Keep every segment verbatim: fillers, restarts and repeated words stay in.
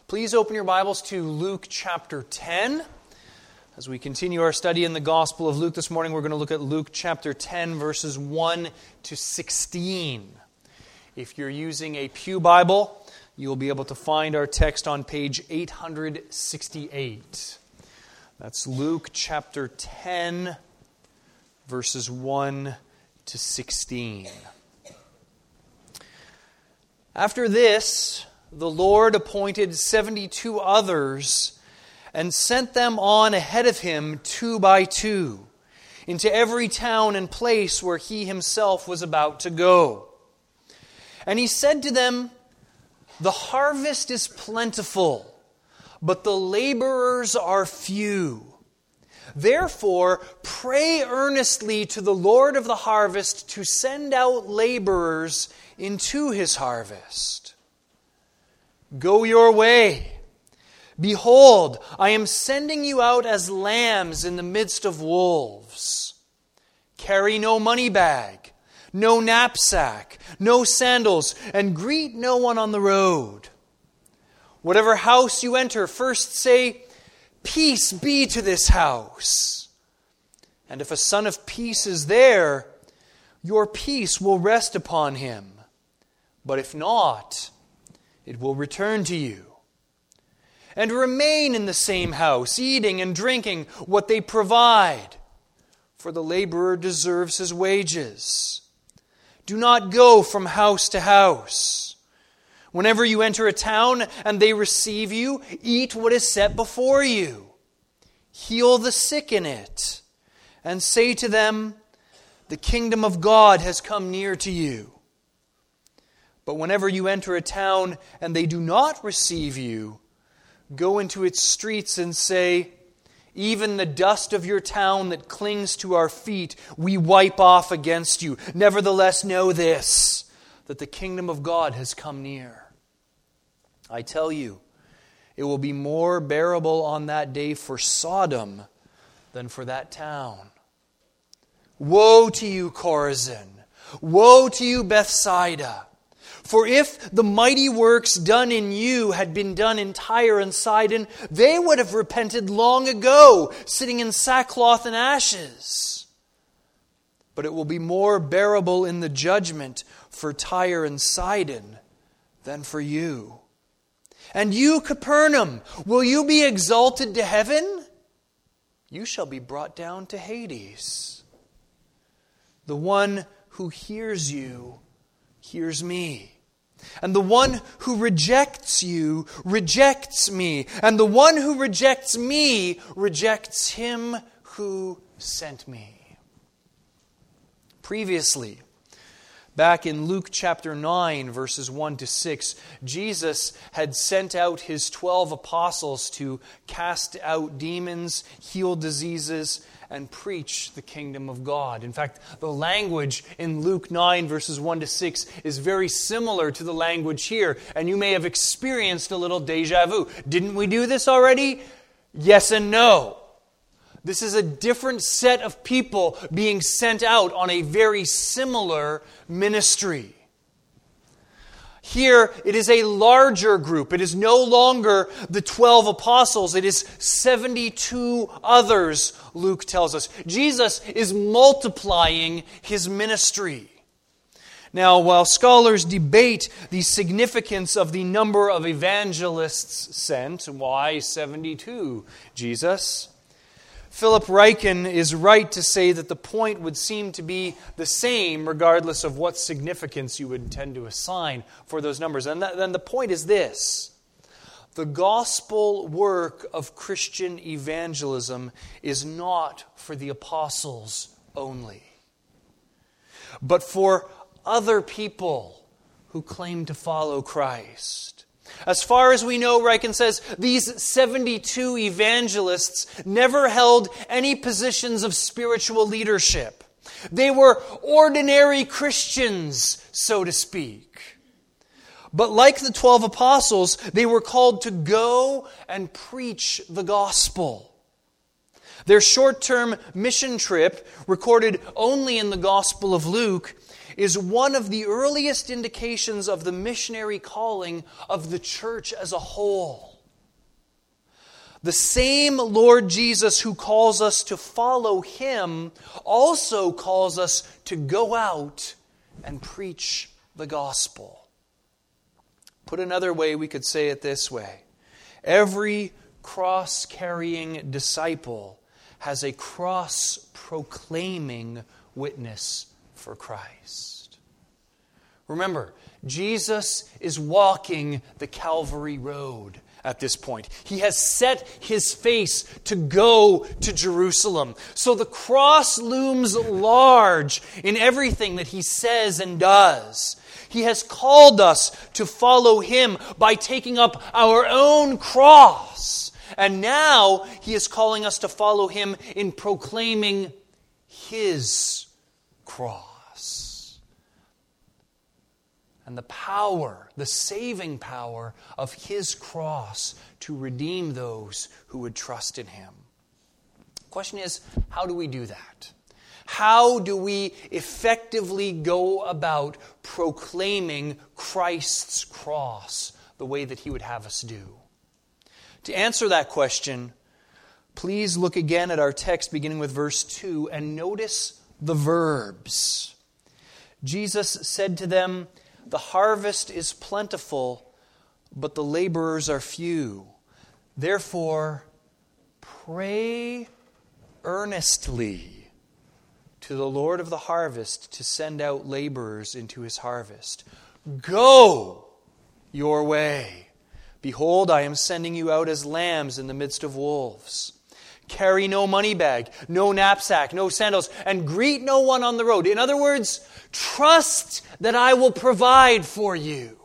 Please open your Bibles to Luke chapter ten. As we continue our study in the Gospel of Luke this morning, we're going to look at Luke chapter ten, verses one to sixteen. If you're using a Pew Bible, you'll be able to find our text on page eight sixty-eight. That's Luke chapter ten, verses one to sixteen. After this, the Lord appointed seventy-two others and sent them on ahead of him two by two into every town and place where he himself was about to go. And he said to them, "The harvest is plentiful, but the laborers are few. Therefore, pray earnestly to the Lord of the harvest to send out laborers into his harvest. Go your way. Behold, I am sending you out as lambs in the midst of wolves. Carry no money bag, no knapsack, no sandals, and greet no one on the road. Whatever house you enter, first say, 'Peace be to this house.' And if a son of peace is there, your peace will rest upon him. But if not, it will return to you. And remain in the same house, eating and drinking what they provide, for the laborer deserves his wages. Do not go from house to house. Whenever you enter a town and they receive you, eat what is set before you. Heal the sick in it, and say to them, 'The kingdom of God has come near to you.' But whenever you enter a town and they do not receive you, go into its streets and say, 'Even the dust of your town that clings to our feet, we wipe off against you. Nevertheless, know this, that the kingdom of God has come near.' I tell you, it will be more bearable on that day for Sodom than for that town. Woe to you, Chorazin! Woe to you, Bethsaida! For if the mighty works done in you had been done in Tyre and Sidon, they would have repented long ago, sitting in sackcloth and ashes. But it will be more bearable in the judgment for Tyre and Sidon than for you. And you, Capernaum, will you be exalted to heaven? You shall be brought down to Hades. The one who hears you hears me. And the one who rejects you rejects me. And the one who rejects me rejects him who sent me." Previously, back in Luke chapter nine, verses one to six, Jesus had sent out his twelve apostles to cast out demons, heal diseases, and preach the kingdom of God. In fact, the language in Luke nine, verses one to six is very similar to the language here. And you may have experienced a little deja vu. Didn't we do this already? Yes and no. This is a different set of people being sent out on a very similar ministry. Here, it is a larger group. It is no longer the twelve apostles. It is seventy-two others, Luke tells us. Jesus is multiplying his ministry. Now, while scholars debate the significance of the number of evangelists sent, why seventy-two, Jesus? Philip Ryken is right to say that the point would seem to be the same regardless of what significance you would tend to assign for those numbers. And then the point is this: the gospel work of Christian evangelism is not for the apostles only, but for other people who claim to follow Christ. As far as we know, Ryken says, these seventy-two evangelists never held any positions of spiritual leadership. They were ordinary Christians, so to speak. But like the twelve apostles, they were called to go and preach the gospel. Their short-term mission trip, recorded only in the Gospel of Luke, is one of the earliest indications of the missionary calling of the church as a whole. The same Lord Jesus who calls us to follow Him also calls us to go out and preach the gospel. Put another way, we could say it this way. Every cross-carrying disciple has a cross-proclaiming witness for Christ. Remember, Jesus is walking the Calvary Road at this point. He has set His face to go to Jerusalem. So the cross looms large in everything that He says and does. He has called us to follow Him by taking up our own cross. And now He is calling us to follow Him in proclaiming His cross. And the power, the saving power of His cross to redeem those who would trust in Him. The question is, how do we do that? How do we effectively go about proclaiming Christ's cross the way that He would have us do? To answer that question, please look again at our text beginning with verse two and notice the verbs. Jesus said to them, "The harvest is plentiful, but the laborers are few. Therefore, pray earnestly to the Lord of the harvest to send out laborers into His harvest. Go your way. Behold, I am sending you out as lambs in the midst of wolves. Carry no money bag, no knapsack, no sandals, and greet no one on the road." In other words, trust that I will provide for you.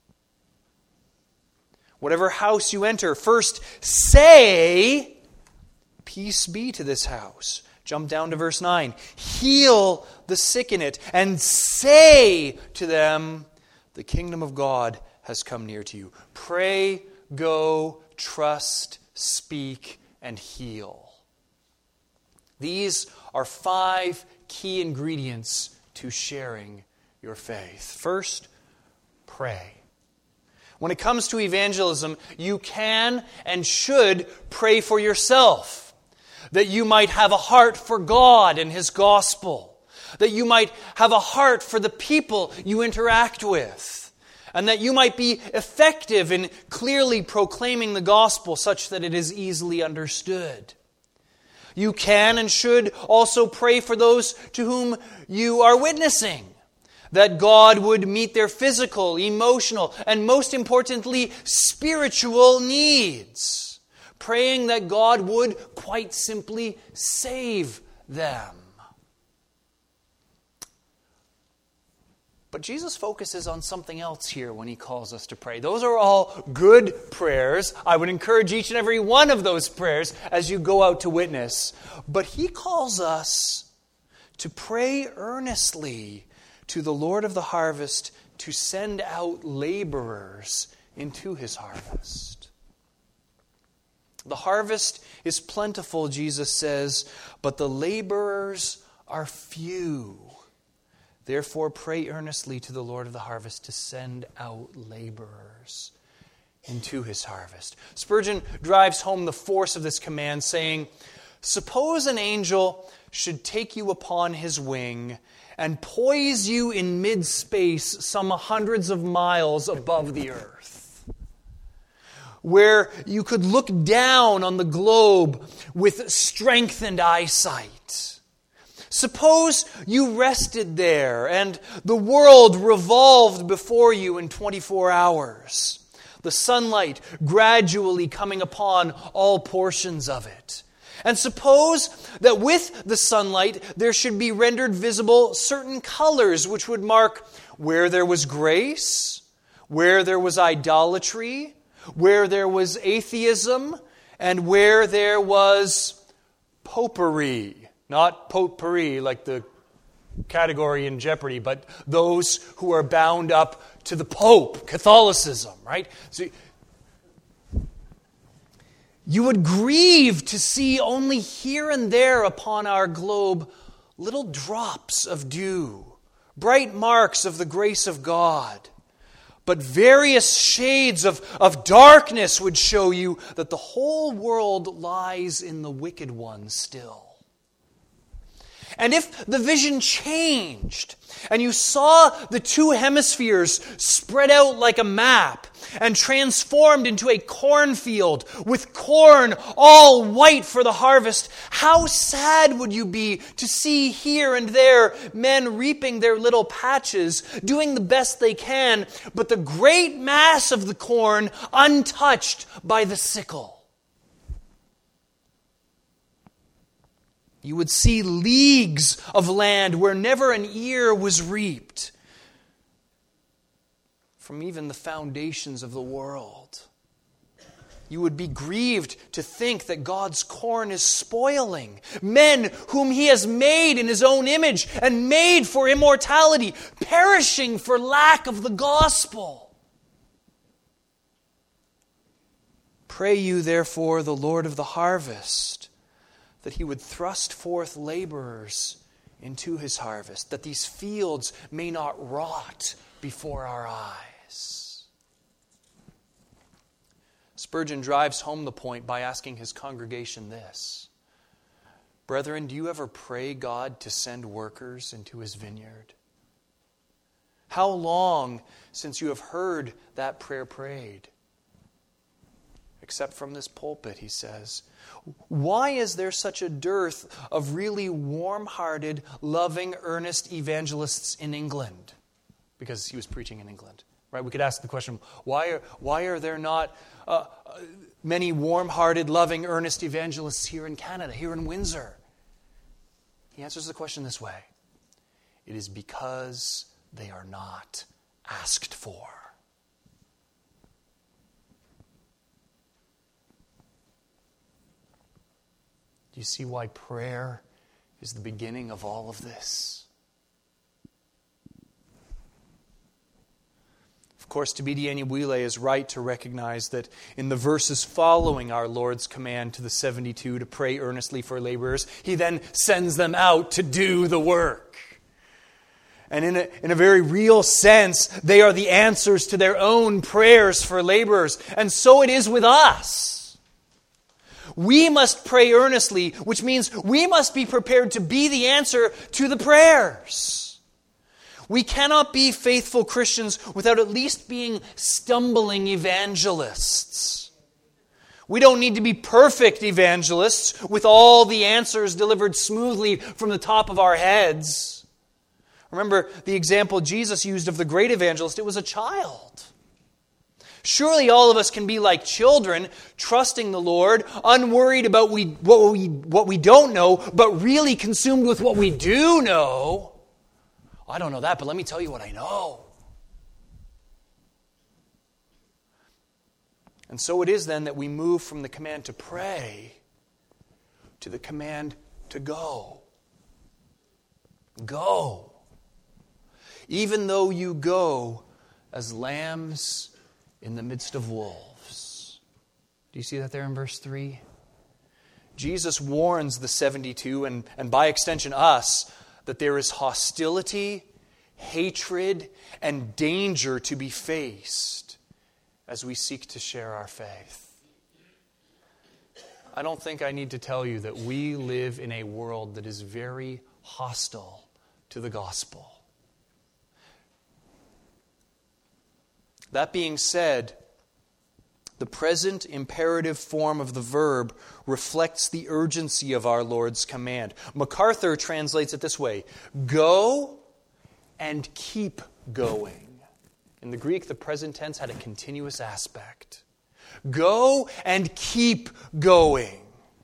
Whatever house you enter, first say, "Peace be to this house." Jump down to verse nine. Heal the sick in it, and say to them, "The kingdom of God has come near to you." Pray, go, trust, speak, and heal. These are five key ingredients to sharing your faith. First, pray. When it comes to evangelism, you can and should pray for yourself, that you might have a heart for God and His gospel, that you might have a heart for the people you interact with, and that you might be effective in clearly proclaiming the gospel such that it is easily understood. You can and should also pray for those to whom you are witnessing, that God would meet their physical, emotional, and most importantly, spiritual needs. Praying that God would quite simply save them. But Jesus focuses on something else here when He calls us to pray. Those are all good prayers. I would encourage each and every one of those prayers as you go out to witness. But He calls us to pray earnestly to the Lord of the harvest to send out laborers into His harvest. The harvest is plentiful, Jesus says, but the laborers are few. Therefore, pray earnestly to the Lord of the harvest to send out laborers into His harvest. Spurgeon drives home the force of this command, saying, "Suppose an angel should take you upon his wing and poise you in mid-space some hundreds of miles above the earth, where you could look down on the globe with strengthened eyesight. Suppose you rested there and the world revolved before you in twenty-four hours, the sunlight gradually coming upon all portions of it. And suppose that with the sunlight there should be rendered visible certain colors which would mark where there was grace, where there was idolatry, where there was atheism, and where there was popery." Not potpourri like the category in Jeopardy, but those who are bound up to the Pope, Catholicism, right? So you would grieve to see only here and there upon our globe little drops of dew, bright marks of the grace of God. But various shades of, of darkness would show you that the whole world lies in the wicked one still. And if the vision changed, and you saw the two hemispheres spread out like a map, and transformed into a cornfield with corn all white for the harvest, how sad would you be to see here and there men reaping their little patches, doing the best they can, but the great mass of the corn untouched by the sickle? You would see leagues of land where never an ear was reaped, from even the foundations of the world. You would be grieved to think that God's corn is spoiling. Men whom He has made in His own image and made for immortality, perishing for lack of the gospel. Pray you, therefore, the Lord of the harvest, that He would thrust forth laborers into His harvest, that these fields may not rot before our eyes. Spurgeon drives home the point by asking his congregation this: Brethren, do you ever pray God to send workers into His vineyard? How long since you have heard that prayer prayed? Except from this pulpit, he says. Why is there such a dearth of really warm-hearted, loving, earnest evangelists in England? Because he was preaching in England, right? We could ask the question, why are, why are there not uh, many warm-hearted, loving, earnest evangelists here in Canada, here in Windsor? He answers the question this way: it is because they are not asked for. Do you see why prayer is the beginning of all of this? Of course, Thabiti Anyabwile is right to recognize that in the verses following our Lord's command to the seventy-two to pray earnestly for laborers, He then sends them out to do the work. And in a, in a very real sense, they are the answers to their own prayers for laborers. And so it is with us. We must pray earnestly, which means we must be prepared to be the answer to the prayers. We cannot be faithful Christians without at least being stumbling evangelists. We don't need to be perfect evangelists with all the answers delivered smoothly from the top of our heads. Remember the example Jesus used of the great evangelist. It was a child. Surely all of us can be like children, trusting the Lord, unworried about we, what, we, what we don't know, but really consumed with what we do know. I don't know that, but let me tell you what I know. And so it is then that we move from the command to pray to the command to go. Go. Even though you go as lambs in the midst of wolves. Do you see that there in verse three? Jesus warns the seventy-two, and, and by extension us, that there is hostility, hatred, and danger to be faced as we seek to share our faith. I don't think I need to tell you that we live in a world that is very hostile to the gospel. That being said, the present imperative form of the verb reflects the urgency of our Lord's command. MacArthur translates it this way: go and keep going. In the Greek, the present tense had a continuous aspect. Go and keep going.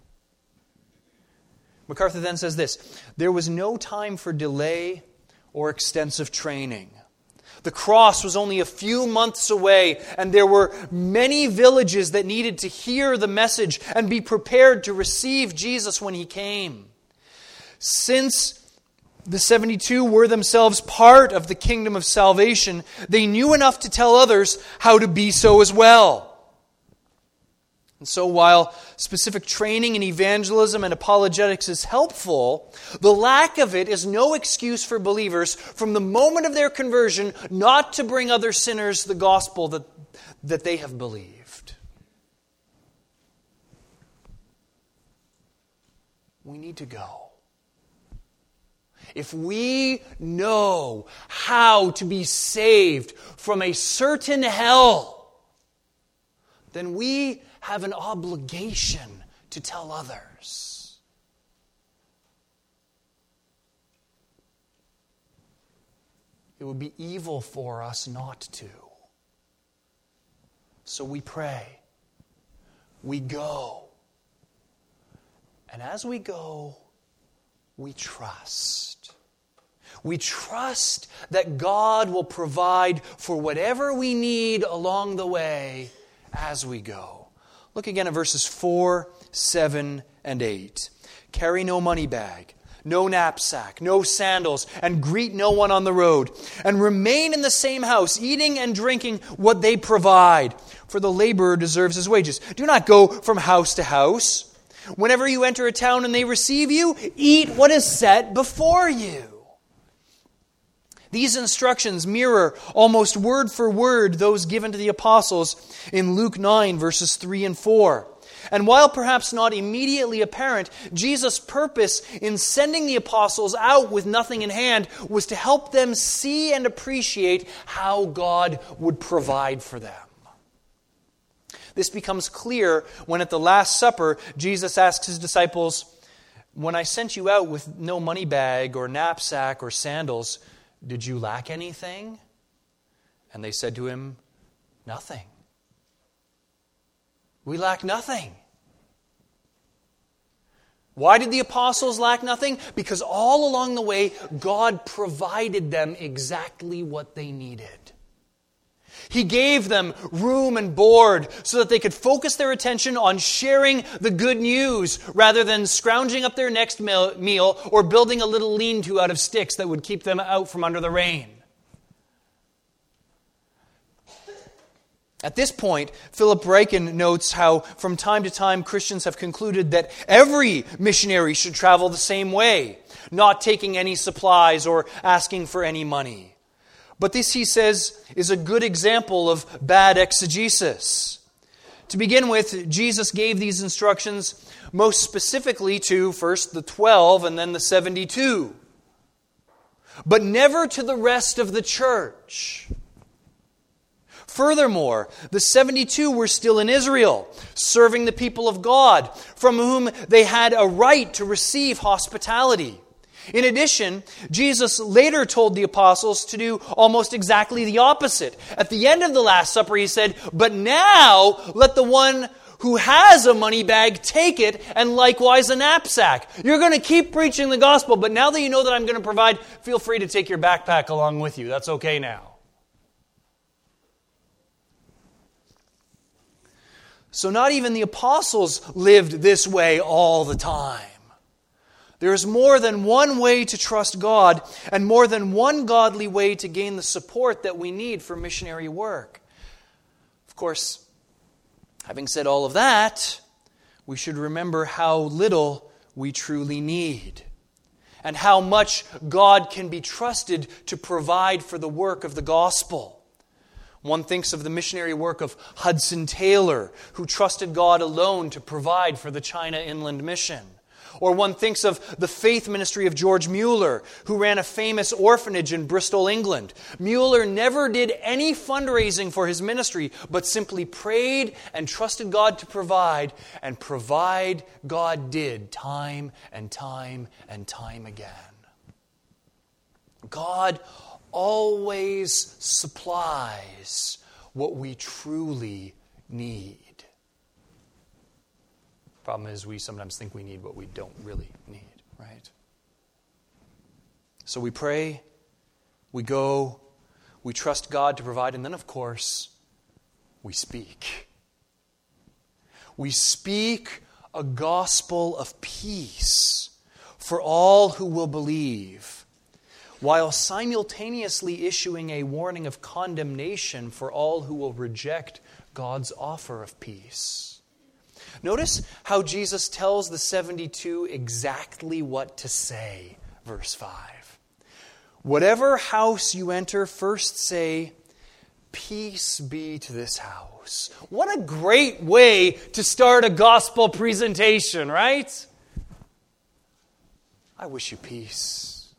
MacArthur then says this: there was no time for delay or extensive training. The cross was only a few months away, and there were many villages that needed to hear the message and be prepared to receive Jesus when He came. Since the seventy-two were themselves part of the kingdom of salvation, they knew enough to tell others how to be so as well. And so while specific training in evangelism and apologetics is helpful, the lack of it is no excuse for believers from the moment of their conversion not to bring other sinners the gospel that, that they have believed. We need to go. If we know how to be saved from a certain hell, then we have an obligation to tell others. It would be evil for us not to. So we pray. We go. And as we go, we trust. We trust that God will provide for whatever we need along the way as we go. Look again at verses four, seven, and eight. Carry no money bag, no knapsack, no sandals, and greet no one on the road. And remain in the same house, eating and drinking what they provide, for the laborer deserves his wages. Do not go from house to house. Whenever you enter a town and they receive you, eat what is set before you. These instructions mirror almost word for word those given to the apostles in Luke nine, verses three and four. And while perhaps not immediately apparent, Jesus' purpose in sending the apostles out with nothing in hand was to help them see and appreciate how God would provide for them. This becomes clear when at the Last Supper, Jesus asks his disciples, "When I sent you out with no money bag or knapsack or sandals, did you lack anything?" And they said to him, "Nothing. We lack nothing." Why did the apostles lack nothing? Because all along the way, God provided them exactly what they needed. He gave them room and board so that they could focus their attention on sharing the good news rather than scrounging up their next meal or building a little lean-to out of sticks that would keep them out from under the rain. At this point, Philip Ryken notes how from time to time Christians have concluded that every missionary should travel the same way, not taking any supplies or asking for any money. But this, he says, is a good example of bad exegesis. To begin with, Jesus gave these instructions most specifically to first the twelve and then the seventy-two, but never to the rest of the church. Furthermore, the seventy-two were still in Israel, serving the people of God, from whom they had a right to receive hospitality. In addition, Jesus later told the apostles to do almost exactly the opposite. At the end of the Last Supper, he said, "But now let the one who has a money bag take it, and likewise a knapsack." You're going to keep preaching the gospel, but now that you know that I'm going to provide, feel free to take your backpack along with you. That's okay now. So not even the apostles lived this way all the time. There is more than one way to trust God and more than one godly way to gain the support that we need for missionary work. Of course, having said all of that, we should remember how little we truly need and how much God can be trusted to provide for the work of the gospel. One thinks of the missionary work of Hudson Taylor, who trusted God alone to provide for the China Inland Mission. Or one thinks of the faith ministry of George Mueller, who ran a famous orphanage in Bristol, England. Mueller never did any fundraising for his ministry, but simply prayed and trusted God to provide, and provide God did time and time and time again. God always supplies what we truly need. Problem is, we sometimes think we need what we don't really need, right? So we pray, we go, we trust God to provide, and then, of course, we speak. We speak a gospel of peace for all who will believe, while simultaneously issuing a warning of condemnation for all who will reject God's offer of peace. Notice how Jesus tells the seventy-two exactly what to say. Verse five. Whatever house you enter, first say, peace be to this house. What a great way to start a gospel presentation, right? I wish you peace.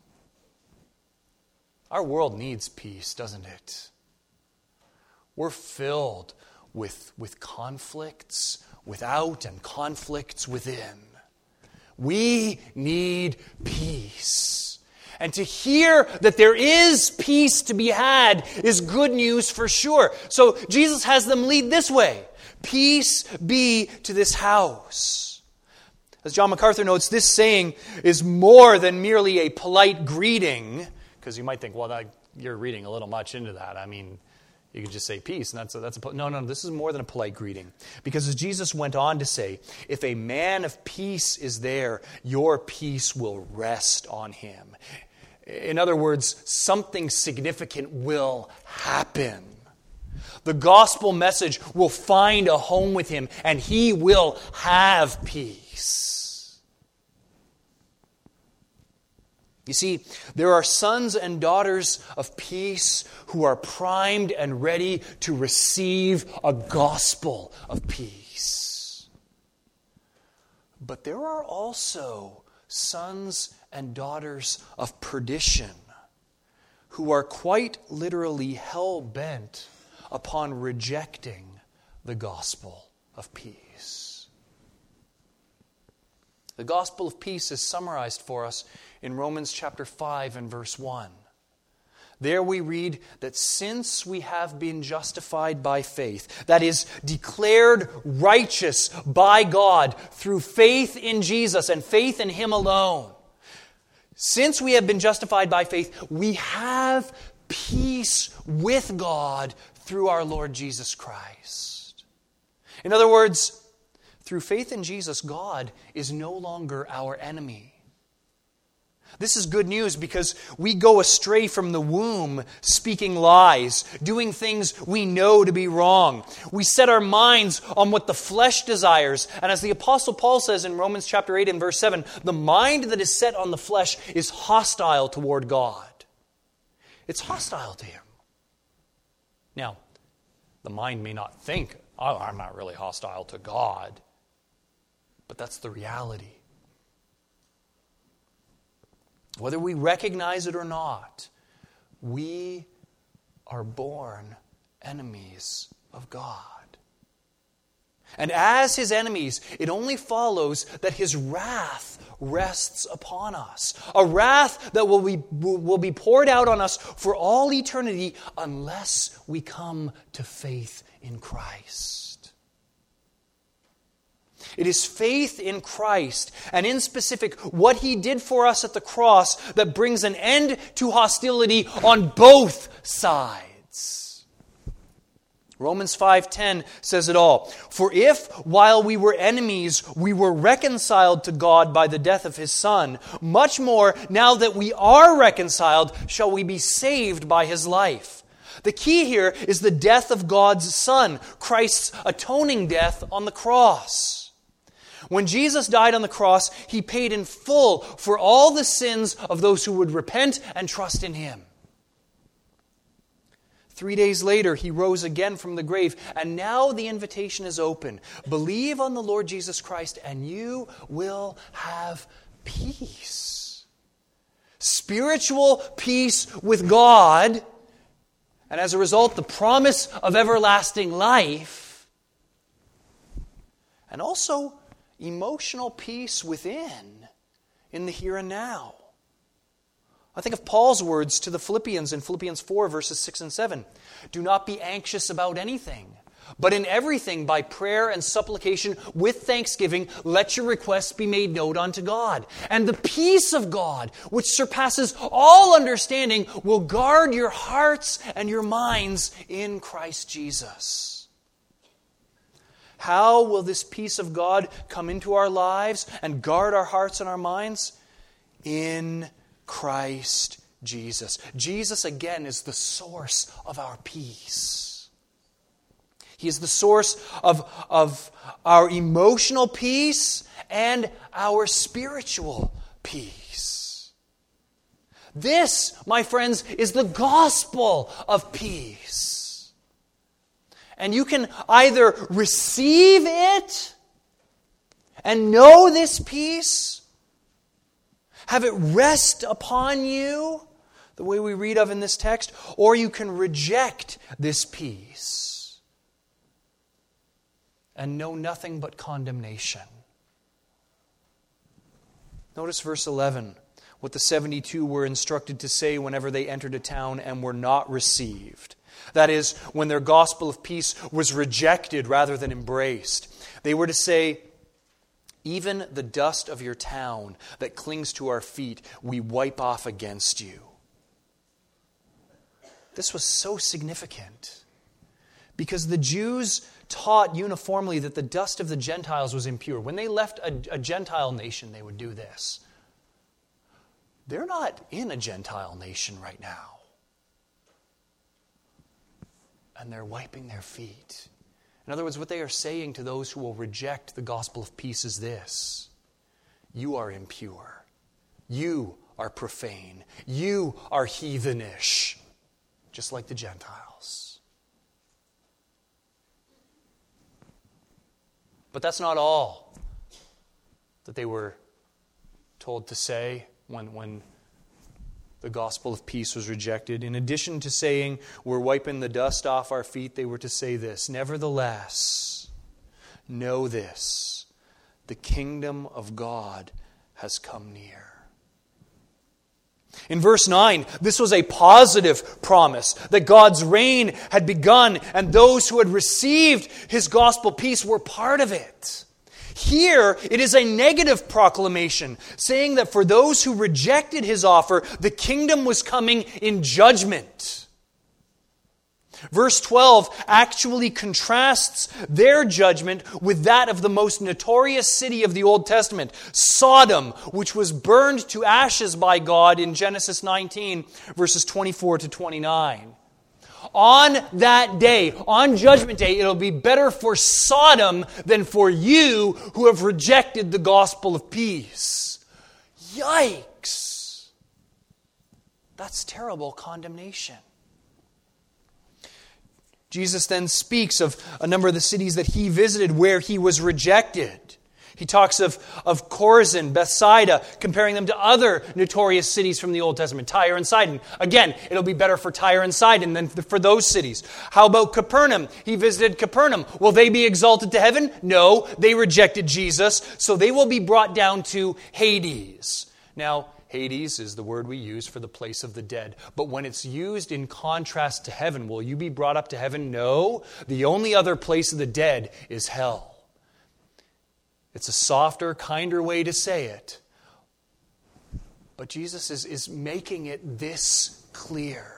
Our world needs peace, doesn't it? We're filled with, with conflicts without and conflicts within. We need peace. And to hear that there is peace to be had is good news for sure. So Jesus has them lead this way. Peace be to this house. As John MacArthur notes, this saying is more than merely a polite greeting. Because you might think, well, that, you're reading a little much into that. I mean, you could just say peace, and that's a, that's a, no, no, this is more than a polite greeting. Because as Jesus went on to say, if a man of peace is there, your peace will rest on him. In other words, something significant will happen. The gospel message will find a home with him, and he will have peace. You see, there are sons and daughters of peace who are primed and ready to receive a gospel of peace. But there are also sons and daughters of perdition who are quite literally hell-bent upon rejecting the gospel of peace. The gospel of peace is summarized for us in Romans chapter five and verse one. There we read that since we have been justified by faith, that is, declared righteous by God through faith in Jesus and faith in Him alone, since we have been justified by faith, we have peace with God through our Lord Jesus Christ. In other words, through faith in Jesus, God is no longer our enemy. This is good news because we go astray from the womb speaking lies, doing things we know to be wrong. We set our minds on what the flesh desires. And as the Apostle Paul says in Romans chapter eight and verse seven, the mind that is set on the flesh is hostile toward God. It's hostile to Him. Now, the mind may not think, oh, I'm not really hostile to God. But that's the reality. Whether we recognize it or not, we are born enemies of God. And as His enemies, it only follows that His wrath rests upon us. A wrath that will be, will be poured out on us for all eternity unless we come to faith in Christ. It is faith in Christ, and in specific, what He did for us at the cross, that brings an end to hostility on both sides. Romans five ten says it all. For if, while we were enemies, we were reconciled to God by the death of His Son, much more, now that we are reconciled, shall we be saved by His life. The key here is the death of God's Son, Christ's atoning death on the cross. When Jesus died on the cross, He paid in full for all the sins of those who would repent and trust in Him. Three days later, He rose again from the grave, and now the invitation is open. Believe on the Lord Jesus Christ, and you will have peace. Spiritual peace with God, and as a result, the promise of everlasting life, and also emotional peace within, in the here and now. I think of Paul's words to the Philippians in Philippians four, verses six and seven. Do not be anxious about anything, but in everything, by prayer and supplication, with thanksgiving, let your requests be made known unto God. And the peace of God, which surpasses all understanding, will guard your hearts and your minds in Christ Jesus. How will this peace of God come into our lives and guard our hearts and our minds? In Christ Jesus. Jesus, again, is the source of our peace. He is the source of, of our emotional peace and our spiritual peace. This, my friends, is the gospel of peace. And you can either receive it and know this peace, have it rest upon you, the way we read of in this text, or you can reject this peace and know nothing but condemnation. Notice verse eleven, what the seventy-two were instructed to say whenever they entered a town and were not received. That is, when their gospel of peace was rejected rather than embraced. They were to say, "Even the dust of your town that clings to our feet, we wipe off against you." This was so significant because the Jews taught uniformly that the dust of the Gentiles was impure. When they left a, a Gentile nation, they would do this. They're not in a Gentile nation right now. And they're wiping their feet. In other words, what they are saying to those who will reject the gospel of peace is this: you are impure. You are profane. You are heathenish, just like the Gentiles. But that's not all that they were told to say when, when the gospel of peace was rejected. In addition to saying, "We're wiping the dust off our feet," they were to say this: "Nevertheless, know this, the kingdom of God has come near." In verse nine, this was a positive promise that God's reign had begun and those who had received His gospel peace were part of it. Here, it is a negative proclamation, saying that for those who rejected His offer, the kingdom was coming in judgment. Verse twelve actually contrasts their judgment with that of the most notorious city of the Old Testament, Sodom, which was burned to ashes by God in Genesis nineteen, verses twenty-four to twenty-nine. On that day, on Judgment Day, it'll be better for Sodom than for you who have rejected the gospel of peace. Yikes! That's terrible condemnation. Jesus then speaks of a number of the cities that He visited where He was rejected. He talks of, of Chorazin, Bethsaida, comparing them to other notorious cities from the Old Testament, Tyre and Sidon. Again, it'll be better for Tyre and Sidon than for those cities. How about Capernaum? He visited Capernaum. Will they be exalted to heaven? No, they rejected Jesus, so they will be brought down to Hades. Now, Hades is the word we use for the place of the dead. But when it's used in contrast to heaven, will you be brought up to heaven? No. The only other place of the dead is hell. It's a softer, kinder way to say it. But Jesus is, is making it this clear.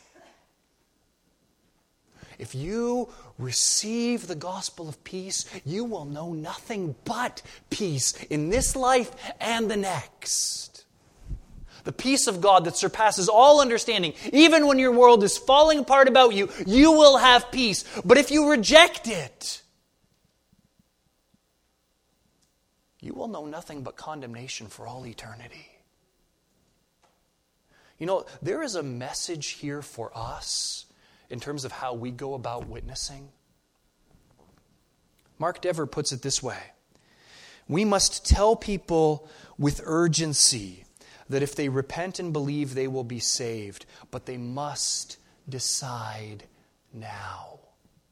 If you receive the gospel of peace, you will know nothing but peace in this life and the next. The peace of God that surpasses all understanding. Even when your world is falling apart about you, you will have peace. But if you reject it, you will know nothing but condemnation for all eternity. You know, there is a message here for us in terms of how we go about witnessing. Mark Dever puts it this way: we must tell people with urgency that if they repent and believe, they will be saved. But they must decide now.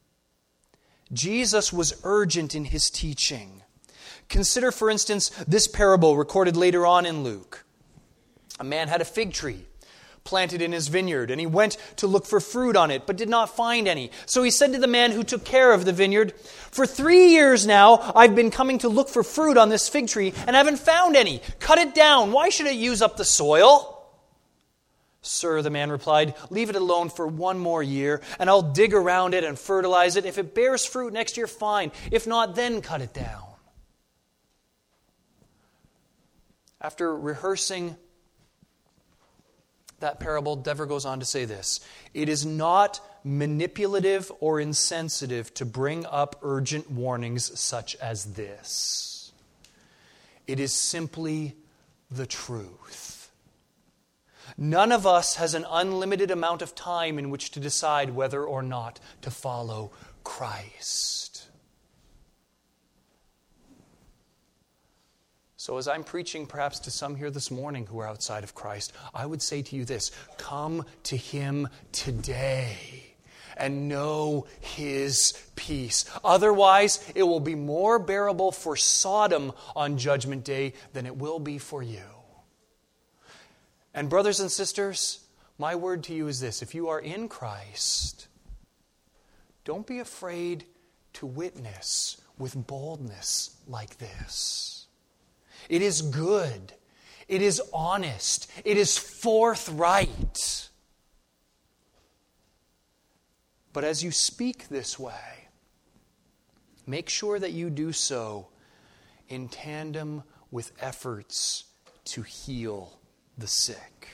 Jesus was urgent in His teaching. Consider, for instance, this parable recorded later on in Luke. A man had a fig tree planted in his vineyard, and he went to look for fruit on it, but did not find any. So he said to the man who took care of the vineyard, "For three years now, I've been coming to look for fruit on this fig tree and haven't found any. Cut it down. Why should it use up the soil?" "Sir," the man replied, "leave it alone for one more year, and I'll dig around it and fertilize it. If it bears fruit next year, fine. If not, then cut it down." After rehearsing that parable, Dever goes on to say this: it is not manipulative or insensitive to bring up urgent warnings such as this. It is simply the truth. None of us has an unlimited amount of time in which to decide whether or not to follow Christ. So as I'm preaching perhaps to some here this morning who are outside of Christ, I would say to you this: come to Him today and know His peace. Otherwise, it will be more bearable for Sodom on Judgment Day than it will be for you. And brothers and sisters, my word to you is this: if you are in Christ, don't be afraid to witness with boldness like this. It is good. It is honest. It is forthright. But as you speak this way, make sure that you do so in tandem with efforts to heal the sick.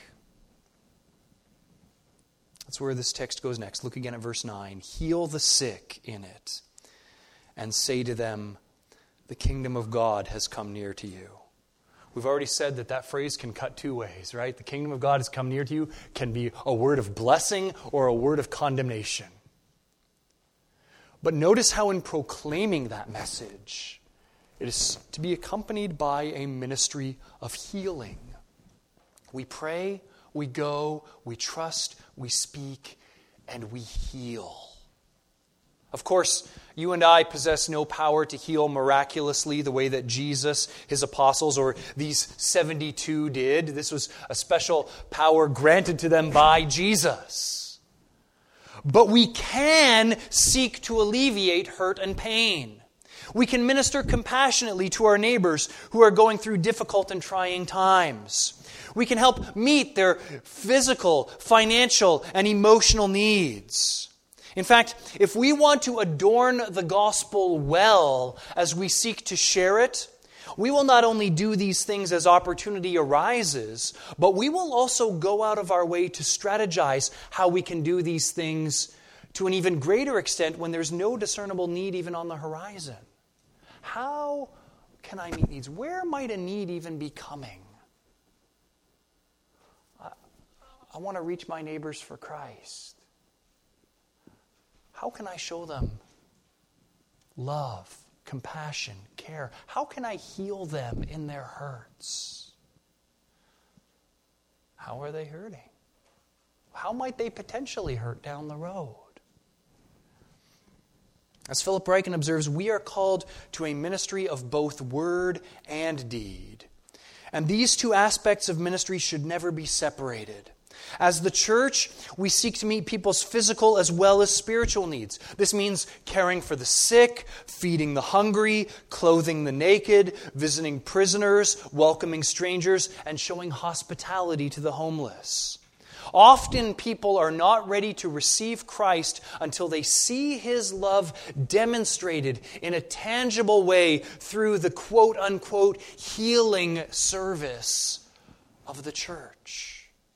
That's where this text goes next. Look again at verse nine. Heal the sick in it, and say to them, the kingdom of God has come near to you. We've already said that that phrase can cut two ways, right? The kingdom of God has come near to you can be a word of blessing or a word of condemnation. But notice how in proclaiming that message, it is to be accompanied by a ministry of healing. We pray, we go, we trust, we speak, and we heal. Of course, you and I possess no power to heal miraculously the way that Jesus, His apostles, or these seventy-two did. This was a special power granted to them by Jesus. But we can seek to alleviate hurt and pain. We can minister compassionately to our neighbors who are going through difficult and trying times. We can help meet their physical, financial, and emotional needs. In fact, if we want to adorn the gospel well as we seek to share it, we will not only do these things as opportunity arises, but we will also go out of our way to strategize how we can do these things to an even greater extent when there's no discernible need even on the horizon. How can I meet needs? Where might a need even be coming? I, I want to reach my neighbors for Christ. How can I show them love, compassion, care? How can I heal them in their hurts? How are they hurting? How might they potentially hurt down the road? As Philip Ryken observes, we are called to a ministry of both word and deed. And these two aspects of ministry should never be separated. As the church, we seek to meet people's physical as well as spiritual needs. This means caring for the sick, feeding the hungry, clothing the naked, visiting prisoners, welcoming strangers, and showing hospitality to the homeless. Often people are not ready to receive Christ until they see His love demonstrated in a tangible way through the quote-unquote healing service of the church.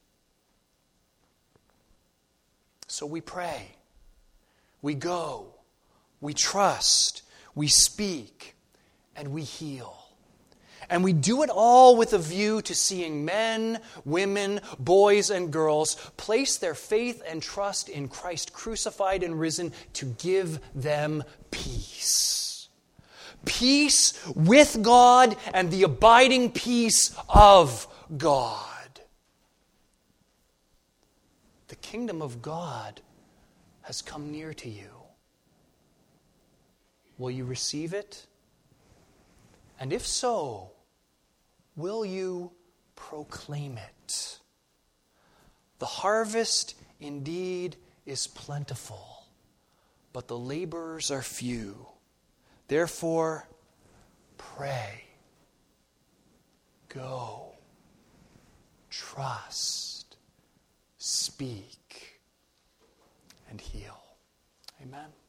So we pray, we go, we trust, we speak, and we heal. And we do it all with a view to seeing men, women, boys, and girls place their faith and trust in Christ crucified and risen to give them peace. Peace with God and the abiding peace of God. The kingdom of God has come near to you. Will you receive it? And if so, will you proclaim it? The harvest indeed is plentiful, but the laborers are few. Therefore, pray, go, trust, speak, and heal. Amen.